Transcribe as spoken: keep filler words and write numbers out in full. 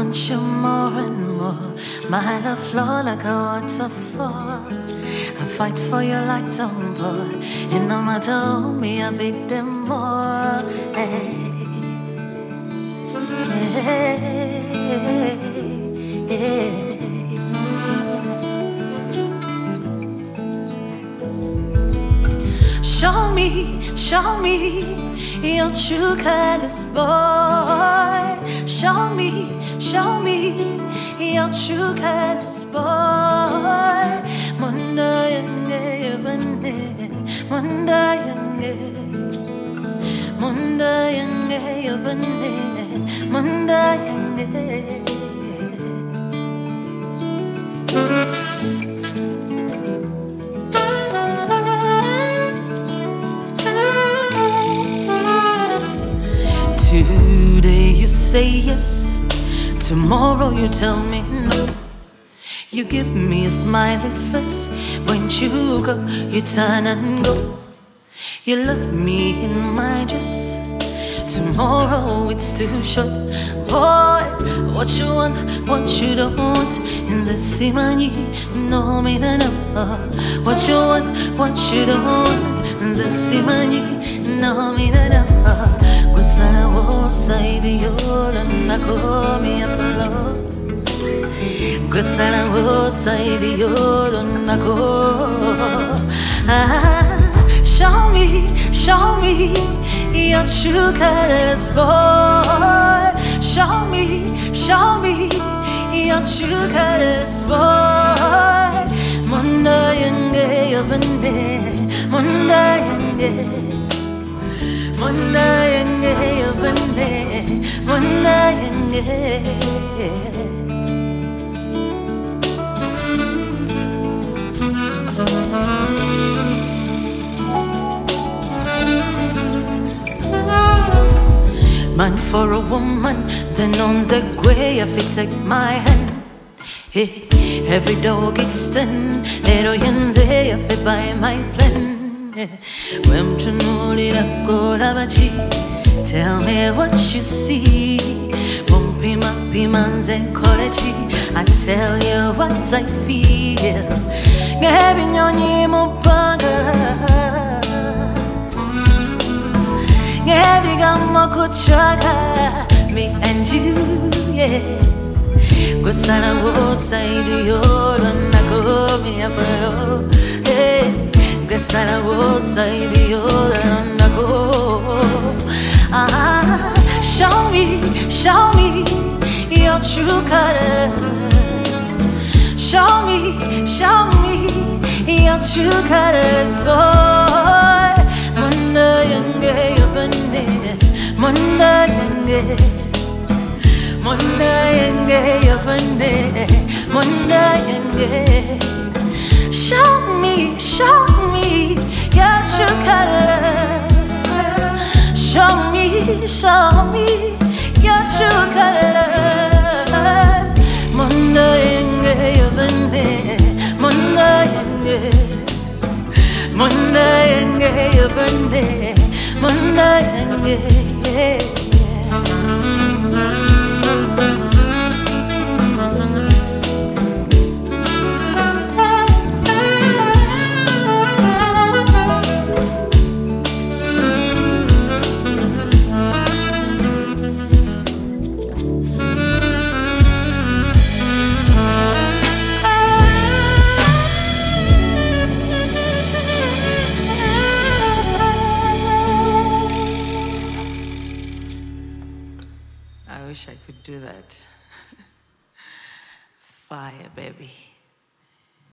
want you more and more. My love flow like a waterfall. I fight for you like downpour. And no matter who me, I beat them more. Hey. Hey. Hey. Show me, show me your true colors, boy. Show me, show me your true colors, boy. Munda yange bande, munda yange, munda yange bande, munda yange. Today you say yes, tomorrow you tell me no. You give me a smiley face, when you go, you turn and go. You love me in my dress, tomorrow it's too short. Boy, what you want, what you don't want, in the simani, no me no no. What you want, what you don't want, in the simani, no me no no. Gusala wo saidi yola na komi aflo. Gusala wo saidi yola na ko. Show me, show me your true colors, boy. Show me, show me your true colors, boy. Munda yange yobande, munda yange. Munda yange yobande, munda yange. Man for a woman, Zenon Zegwe, if it take my hand. Hey, every dog extend, Edo Yenze, if it buy my plan. When to know it, go lavachi. Tell me what you see. Bumpy mappy man's and college. I tell you what I feel. Gavin yoni mo baga. Gavi gamma kuchaga. Me and you, yeah. Gusana wo saidi yoro na go mi afro. Hey. Gusana wo saidi yoro na go. Ah, show me, show me your true colors. Show me, show me your true colors, boy. Munda yange yobande, munda yange, munda yange yobande, munda yange. Show me, show me your true colors. Show me, show me your true colors. Munda yange yobande, munda yange, munda yange yobande, munda yange. I wish I could do that. Fire, baby.